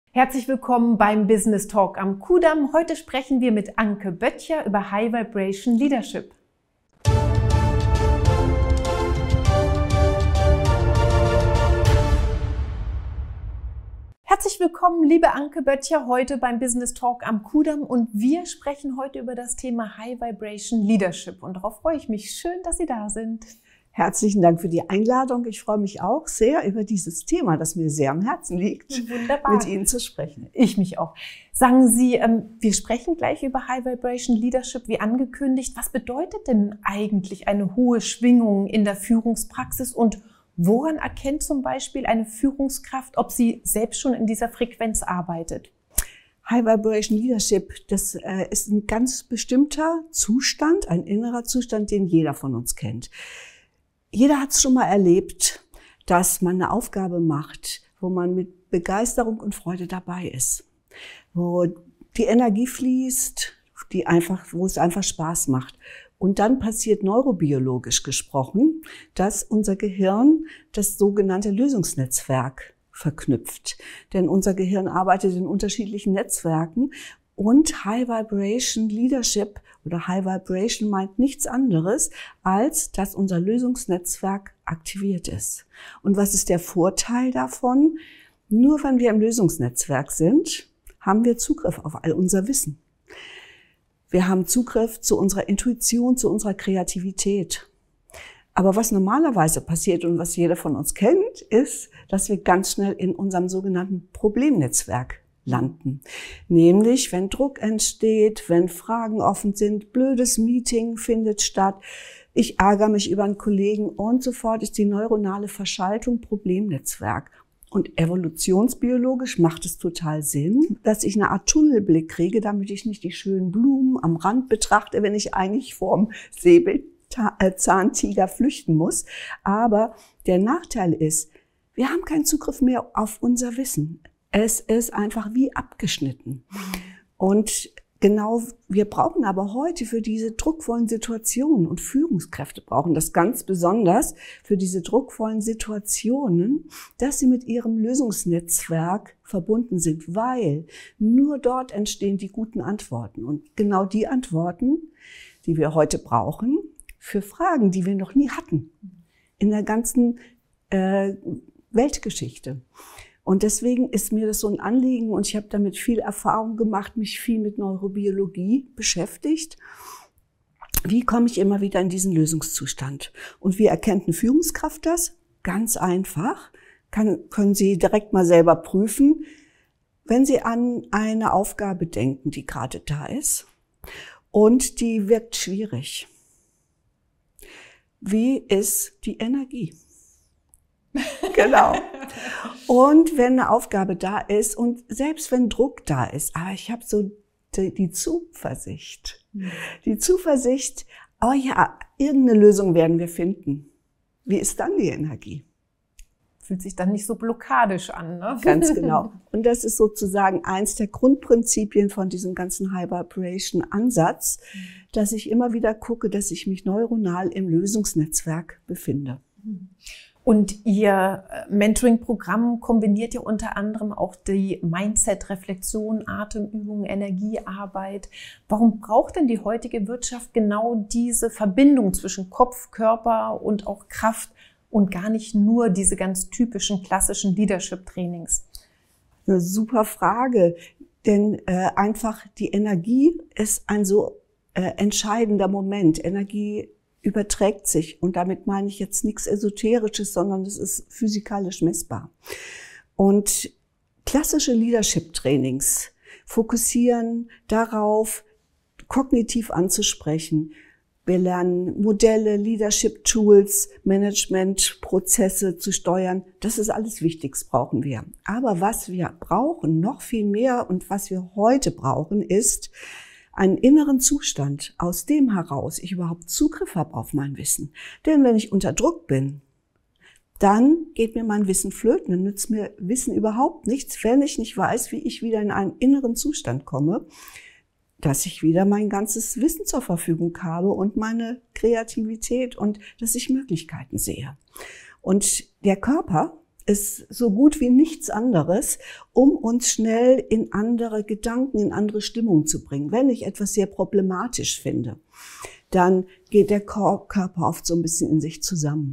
Herzlich willkommen beim Business Talk am Kudamm. Heute sprechen wir mit Anke Böttcher über High Vibration Leadership. Herzlich willkommen, liebe Anke Böttcher, heute beim Business Talk am Kudamm und wir sprechen heute über das Thema High Vibration Leadership und darauf freue ich mich. Schön, dass Sie da sind. Herzlichen Dank für die Einladung. Ich freue mich auch sehr über dieses Thema, das mir sehr am Herzen liegt, Wunderbar. Mit Ihnen zu sprechen. Ich mich auch. Sagen Sie, wir sprechen gleich über High Vibration Leadership, wie angekündigt. Was bedeutet denn eigentlich eine hohe Schwingung in der Führungspraxis und woran erkennt zum Beispiel eine Führungskraft, ob sie selbst schon in dieser Frequenz arbeitet? High Vibration Leadership, das ist ein ganz bestimmter Zustand, ein innerer Zustand, den jeder von uns kennt. Jeder hat es schon mal erlebt, dass man eine Aufgabe macht, wo man mit Begeisterung und Freude dabei ist, wo die Energie fließt, wo es einfach Spaß macht. Und dann passiert neurobiologisch gesprochen, dass unser Gehirn das sogenannte Lösungsnetzwerk verknüpft. Denn unser Gehirn arbeitet in unterschiedlichen Netzwerken und High Vibration Leadership oder High Vibration meint nichts anderes, als dass unser Lösungsnetzwerk aktiviert ist. Und was ist der Vorteil davon? Nur wenn wir im Lösungsnetzwerk sind, haben wir Zugriff auf all unser Wissen. Wir haben Zugriff zu unserer Intuition, zu unserer Kreativität. Aber was normalerweise passiert und was jeder von uns kennt, ist, dass wir ganz schnell in unserem sogenannten Problemnetzwerk landen. Nämlich, wenn Druck entsteht, wenn Fragen offen sind, blödes Meeting findet statt, ich ärgere mich über einen Kollegen und sofort ist die neuronale Verschaltung Problemnetzwerk. Und evolutionsbiologisch macht es total Sinn, dass ich eine Art Tunnelblick kriege, damit ich nicht die schönen Blumen am Rand betrachte, wenn ich eigentlich vorm Säbelzahntiger flüchten muss. Aber der Nachteil ist, wir haben keinen Zugriff mehr auf unser Wissen. Es ist einfach wie abgeschnitten. Und genau, wir brauchen aber heute für diese druckvollen Situationen und Führungskräfte brauchen das ganz besonders für diese druckvollen Situationen, dass sie mit ihrem Lösungsnetzwerk verbunden sind, weil nur dort entstehen die guten Antworten. Und genau die Antworten, die wir heute brauchen, für Fragen, die wir noch nie hatten in der ganzen Weltgeschichte. Und deswegen ist mir das so ein Anliegen und ich habe damit viel Erfahrung gemacht, mich viel mit Neurobiologie beschäftigt. Wie komme ich immer wieder in diesen Lösungszustand? Und wie erkennt eine Führungskraft das? Ganz einfach. Können Sie direkt mal selber prüfen, wenn Sie an eine Aufgabe denken, die gerade da ist und die wirkt schwierig. Wie ist die Energie? Genau. Und wenn eine Aufgabe da ist und selbst wenn Druck da ist, aber ich habe so die Zuversicht, oh ja, irgendeine Lösung werden wir finden. Wie ist dann die Energie? Fühlt sich dann nicht so blockadisch an, ne? Ganz genau. Und das ist sozusagen eins der Grundprinzipien von diesem ganzen High Vibration Ansatz, dass ich immer wieder gucke, dass ich mich neuronal im Lösungsnetzwerk befinde. Und Ihr Mentoring-Programm kombiniert ja unter anderem auch die Mindset-Reflexion, Atemübungen, Energiearbeit. Warum braucht denn die heutige Wirtschaft genau diese Verbindung zwischen Kopf, Körper und auch Kraft und gar nicht nur diese ganz typischen klassischen Leadership-Trainings? Eine super Frage, denn einfach die Energie ist ein so entscheidender Moment. Energie überträgt sich. Und damit meine ich jetzt nichts Esoterisches, sondern es ist physikalisch messbar. Und klassische Leadership-Trainings fokussieren darauf, kognitiv anzusprechen. Wir lernen Modelle, Leadership-Tools, Management-Prozesse zu steuern. Das ist alles Wichtiges, brauchen wir. Aber was wir brauchen, noch viel mehr und was wir heute brauchen, ist einen inneren Zustand, aus dem heraus ich überhaupt Zugriff habe auf mein Wissen. Denn wenn ich unter Druck bin, dann geht mir mein Wissen flöten, dann nützt mir Wissen überhaupt nichts, wenn ich nicht weiß, wie ich wieder in einen inneren Zustand komme, dass ich wieder mein ganzes Wissen zur Verfügung habe und meine Kreativität und dass ich Möglichkeiten sehe. Und der Körper ist so gut wie nichts anderes, um uns schnell in andere Gedanken, in andere Stimmungen zu bringen. Wenn ich etwas sehr problematisch finde, dann geht der Körper oft so ein bisschen in sich zusammen.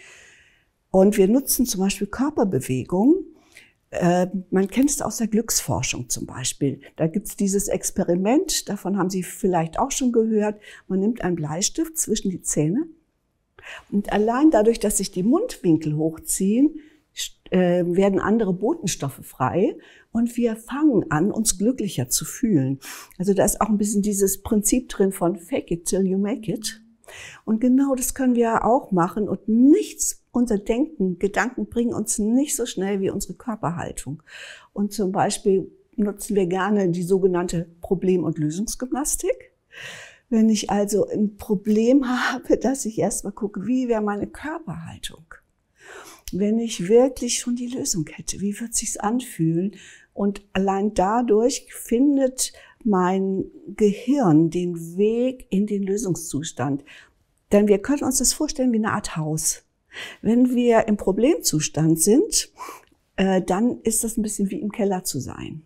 Und wir nutzen zum Beispiel Körperbewegung. Man kennt es aus der Glücksforschung zum Beispiel. Da gibt es dieses Experiment, davon haben Sie vielleicht auch schon gehört. Man nimmt einen Bleistift zwischen die Zähne und allein dadurch, dass sich die Mundwinkel hochziehen, werden andere Botenstoffe frei und wir fangen an, uns glücklicher zu fühlen. Also da ist auch ein bisschen dieses Prinzip drin von fake it till you make it. Und genau das können wir auch machen und unser Gedanken bringen uns nicht so schnell wie unsere Körperhaltung. Und zum Beispiel nutzen wir gerne die sogenannte Problem- und Lösungsgymnastik. Wenn ich also ein Problem habe, dass ich erstmal gucke, wie wäre meine Körperhaltung? Wenn ich wirklich schon die Lösung hätte, wie wird es sich anfühlen? Und allein dadurch findet mein Gehirn den Weg in den Lösungszustand. Denn wir können uns das vorstellen wie eine Art Haus. Wenn wir im Problemzustand sind, dann ist das ein bisschen wie im Keller zu sein.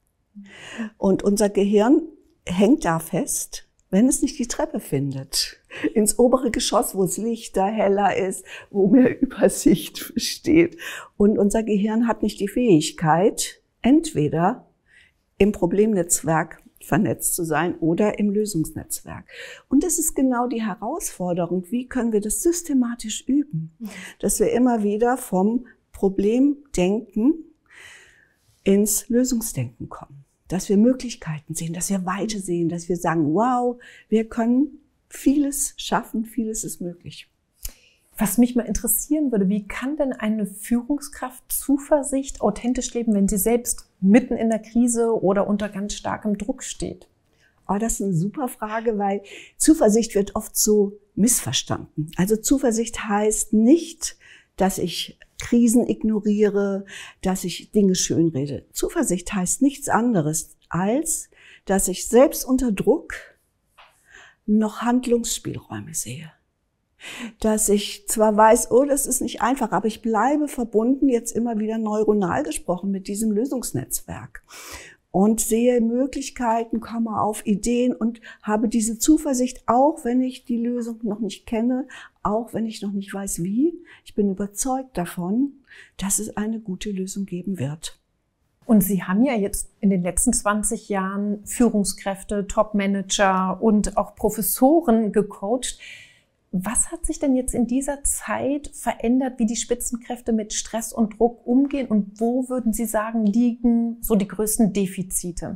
Und unser Gehirn hängt da fest, wenn es nicht die Treppe findet, ins obere Geschoss, wo es lichter, heller ist, wo mehr Übersicht besteht. Und unser Gehirn hat nicht die Fähigkeit, entweder im Problemnetzwerk vernetzt zu sein oder im Lösungsnetzwerk. Und das ist genau die Herausforderung. Wie können wir das systematisch üben? Dass wir immer wieder vom Problemdenken ins Lösungsdenken kommen. Dass wir Möglichkeiten sehen, dass wir Weite sehen, dass wir sagen, wow, wir können vieles schaffen, vieles ist möglich. Was mich mal interessieren würde, wie kann denn eine Führungskraft Zuversicht authentisch leben, wenn sie selbst mitten in der Krise oder unter ganz starkem Druck steht? Oh, das ist eine super Frage, weil Zuversicht wird oft so missverstanden. Also Zuversicht heißt nicht, dass ich Krisen ignoriere, dass ich Dinge schönrede. Zuversicht heißt nichts anderes, als dass ich selbst unter Druck noch Handlungsspielräume sehe. Dass ich zwar weiß, oh, das ist nicht einfach, aber ich bleibe verbunden, jetzt immer wieder neuronal gesprochen, mit diesem Lösungsnetzwerk. Und sehe Möglichkeiten, komme auf Ideen und habe diese Zuversicht, auch wenn ich die Lösung noch nicht kenne, auch wenn ich noch nicht weiß, wie. Ich bin überzeugt davon, dass es eine gute Lösung geben wird. Und Sie haben ja jetzt in den letzten 20 Jahren Führungskräfte, Top-Manager und auch Professoren gecoacht. Was hat sich denn jetzt in dieser Zeit verändert, wie die Spitzenkräfte mit Stress und Druck umgehen? Und wo würden Sie sagen, liegen so die größten Defizite?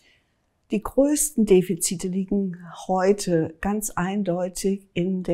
Die größten Defizite liegen heute ganz eindeutig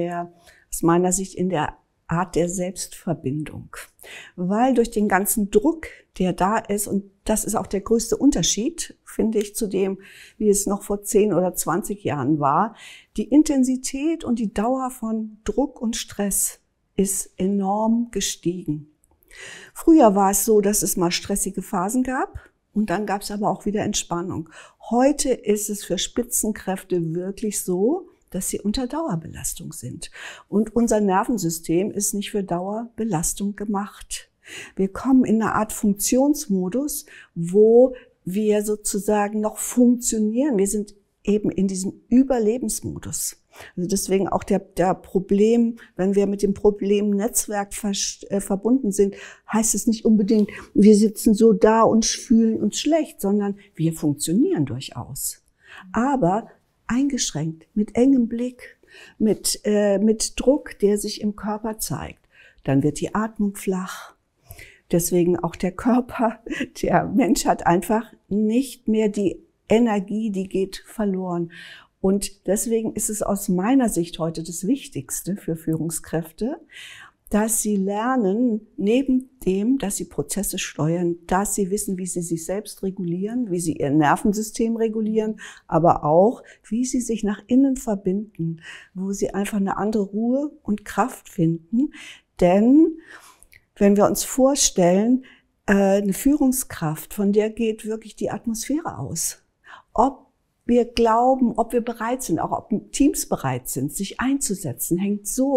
aus meiner Sicht in der Art der Selbstverbindung. Weil durch den ganzen Druck, der da ist, und das ist auch der größte Unterschied, finde ich, zu dem, wie es noch vor 10 oder 20 Jahren war, die Intensität und die Dauer von Druck und Stress ist enorm gestiegen. Früher war es so, dass es mal stressige Phasen gab und dann gab es aber auch wieder Entspannung. Heute ist es für Spitzenkräfte wirklich so, dass sie unter Dauerbelastung sind. Und unser Nervensystem ist nicht für Dauerbelastung gemacht. Wir kommen in eine Art Funktionsmodus, wo wir sozusagen noch funktionieren. Wir sind eben in diesem Überlebensmodus. Also deswegen auch der Problem, wenn wir mit dem Problemnetzwerk verbunden sind, heißt es nicht unbedingt, wir sitzen so da und fühlen uns schlecht, sondern wir funktionieren durchaus. Aber eingeschränkt, mit engem Blick, mit Druck, der sich im Körper zeigt. Dann wird die Atmung flach. Deswegen auch der Körper, der Mensch hat einfach nicht mehr die Energie, die geht verloren. Und deswegen ist es aus meiner Sicht heute das Wichtigste für Führungskräfte, dass sie lernen, neben dem, dass sie Prozesse steuern, dass sie wissen, wie sie sich selbst regulieren, wie sie ihr Nervensystem regulieren, aber auch, wie sie sich nach innen verbinden, wo sie einfach eine andere Ruhe und Kraft finden. Denn wenn wir uns vorstellen, eine Führungskraft, von der geht wirklich die Atmosphäre aus. Ob wir glauben, ob wir bereit sind, auch ob Teams bereit sind, sich einzusetzen, hängt so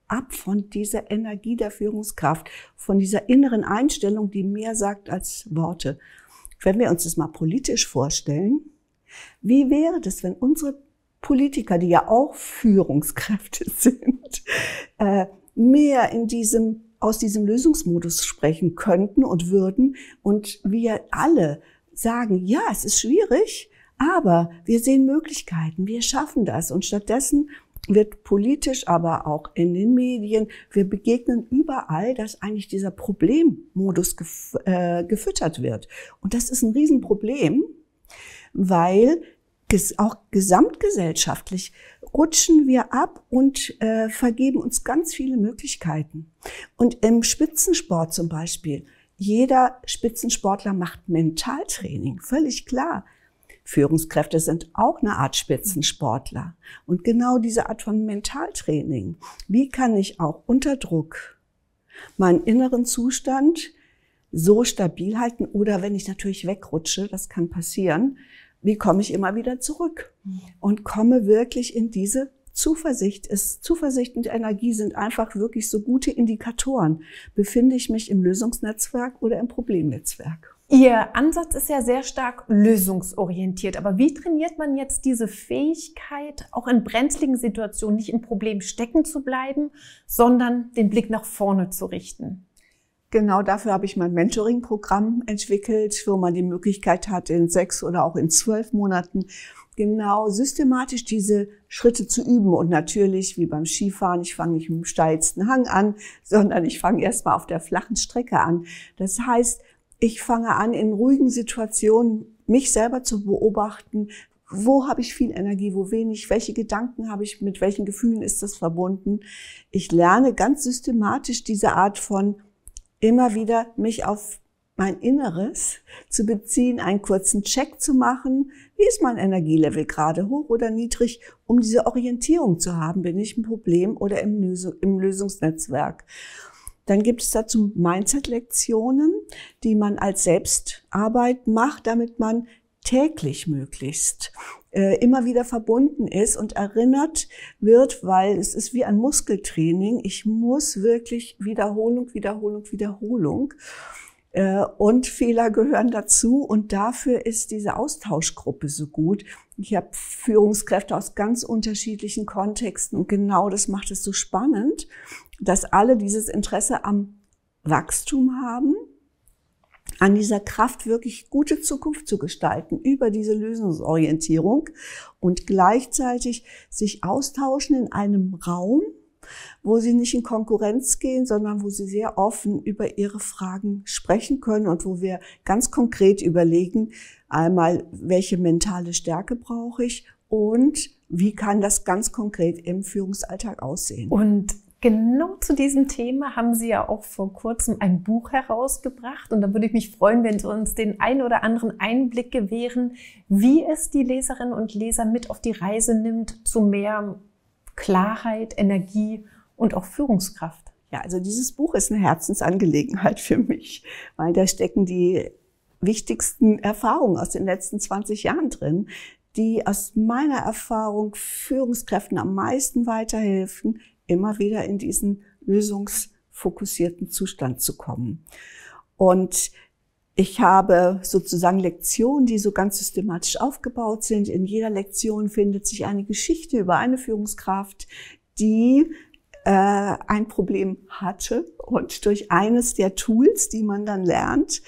ab von dieser Energie der Führungskraft, von dieser inneren Einstellung, die mehr sagt als Worte. Wenn wir uns das mal politisch vorstellen, wie wäre das, wenn unsere Politiker, die ja auch Führungskräfte sind, mehr aus diesem Lösungsmodus sprechen könnten und würden und wir alle sagen, ja, es ist schwierig, aber wir sehen Möglichkeiten, wir schaffen das und stattdessen wird politisch, aber auch in den Medien, wir begegnen überall, dass eigentlich dieser Problemmodus gefüttert wird. Und das ist ein Riesenproblem, weil auch gesamtgesellschaftlich rutschen wir ab und vergeben uns ganz viele Möglichkeiten. Und im Spitzensport zum Beispiel, jeder Spitzensportler macht Mentaltraining, völlig klar. Führungskräfte sind auch eine Art Spitzensportler. Und genau diese Art von Mentaltraining, wie kann ich auch unter Druck meinen inneren Zustand so stabil halten oder wenn ich natürlich wegrutsche, das kann passieren, wie komme ich immer wieder zurück und komme wirklich in diese Zuversicht. Zuversicht und Energie sind einfach wirklich so gute Indikatoren. Befinde ich mich im Lösungsnetzwerk oder im Problemnetzwerk? Ihr Ansatz ist ja sehr stark lösungsorientiert. Aber wie trainiert man jetzt diese Fähigkeit, auch in brenzligen Situationen nicht im Problem stecken zu bleiben, sondern den Blick nach vorne zu richten? Genau dafür habe ich mein Mentoring-Programm entwickelt, wo man die Möglichkeit hat, in 6 oder auch in 12 Monaten genau systematisch diese Schritte zu üben. Und natürlich, wie beim Skifahren, ich fange nicht mit dem steilsten Hang an, sondern ich fange erstmal auf der flachen Strecke an. Das heißt, ich fange an, in ruhigen Situationen mich selber zu beobachten. Wo habe ich viel Energie, wo wenig? Welche Gedanken habe ich? Mit welchen Gefühlen ist das verbunden? Ich lerne ganz systematisch diese Art von immer wieder mich auf mein Inneres zu beziehen, einen kurzen Check zu machen. Wie ist mein Energielevel gerade, hoch oder niedrig, um diese Orientierung zu haben? Bin ich im Problem oder im Lösungsnetzwerk? Dann gibt es dazu Mindset-Lektionen, die man als Selbstarbeit macht, damit man täglich möglichst immer wieder verbunden ist und erinnert wird, weil es ist wie ein Muskeltraining. Ich muss wirklich Wiederholung. Und Fehler gehören dazu und dafür ist diese Austauschgruppe so gut. Ich habe Führungskräfte aus ganz unterschiedlichen Kontexten und genau das macht es so spannend, dass alle dieses Interesse am Wachstum haben, an dieser Kraft wirklich gute Zukunft zu gestalten über diese Lösungsorientierung und gleichzeitig sich austauschen in einem Raum, wo sie nicht in Konkurrenz gehen, sondern wo sie sehr offen über ihre Fragen sprechen können und wo wir ganz konkret überlegen, einmal, welche mentale Stärke brauche ich und wie kann das ganz konkret im Führungsalltag aussehen. Und genau zu diesem Thema haben Sie ja auch vor kurzem ein Buch herausgebracht. Und da würde ich mich freuen, wenn Sie uns den einen oder anderen Einblick gewähren, wie es die Leserinnen und Leser mit auf die Reise nimmt zu mehr Klarheit, Energie und auch Führungskraft. Ja, also dieses Buch ist eine Herzensangelegenheit für mich, weil da stecken die wichtigsten Erfahrungen aus den letzten 20 Jahren drin, die aus meiner Erfahrung Führungskräften am meisten weiterhelfen, immer wieder in diesen lösungsfokussierten Zustand zu kommen. Und ich habe sozusagen Lektionen, die so ganz systematisch aufgebaut sind. In jeder Lektion findet sich eine Geschichte über eine Führungskraft, die ein Problem hatte und durch eines der Tools, die man dann lernt,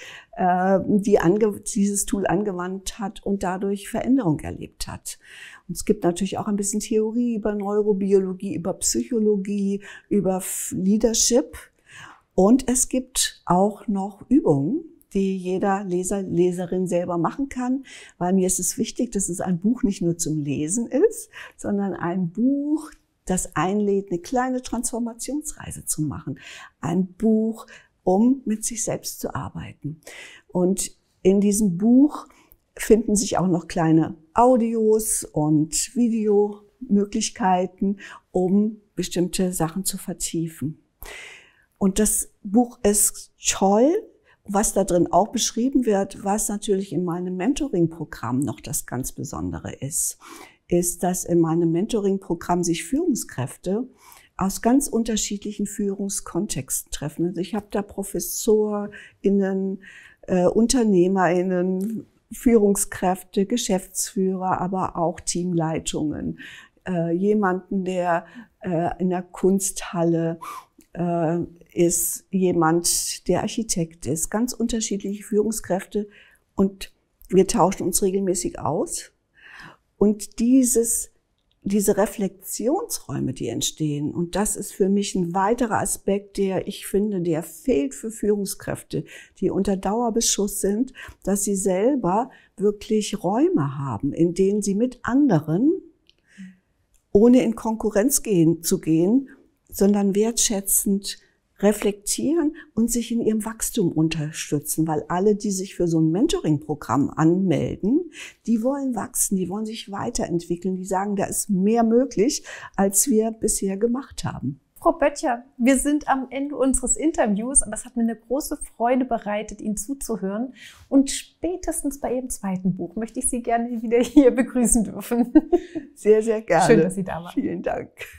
dieses Tool angewandt hat und dadurch Veränderung erlebt hat. Und es gibt natürlich auch ein bisschen Theorie über Neurobiologie, über Psychologie, über Leadership. Und es gibt auch noch Übungen, die jeder Leser, Leserin selber machen kann, weil mir ist es wichtig, dass es ein Buch nicht nur zum Lesen ist, sondern ein Buch, das einlädt, eine kleine Transformationsreise zu machen. Ein Buch, um mit sich selbst zu arbeiten. Und in diesem Buch finden sich auch noch kleine Audios und Videomöglichkeiten, um bestimmte Sachen zu vertiefen. Und das Buch ist toll. Was da drin auch beschrieben wird, was natürlich in meinem Mentoring-Programm noch das ganz Besondere ist, dass in meinem Mentoring-Programm sich Führungskräfte aus ganz unterschiedlichen Führungskontexten treffen. Also ich habe da ProfessorInnen, UnternehmerInnen, Führungskräfte, Geschäftsführer, aber auch Teamleitungen. Jemanden, der in der Kunsthalle ist, jemand, der Architekt ist, ganz unterschiedliche Führungskräfte. Und wir tauschen uns regelmäßig aus. Und diese Reflexionsräume, die entstehen, und das ist für mich ein weiterer Aspekt, der, ich finde, der fehlt für Führungskräfte, die unter Dauerbeschuss sind, dass sie selber wirklich Räume haben, in denen sie mit anderen, ohne in Konkurrenz zu gehen, sondern wertschätzend reflektieren und sich in ihrem Wachstum unterstützen, weil alle, die sich für so ein Mentoring-Programm anmelden, die wollen wachsen, die wollen sich weiterentwickeln, die sagen, da ist mehr möglich, als wir bisher gemacht haben. Frau Böttcher, wir sind am Ende unseres Interviews, aber es hat mir eine große Freude bereitet, Ihnen zuzuhören. Und spätestens bei Ihrem zweiten Buch möchte ich Sie gerne wieder hier begrüßen dürfen. Sehr, sehr gerne. Schön, dass Sie da waren. Vielen Dank.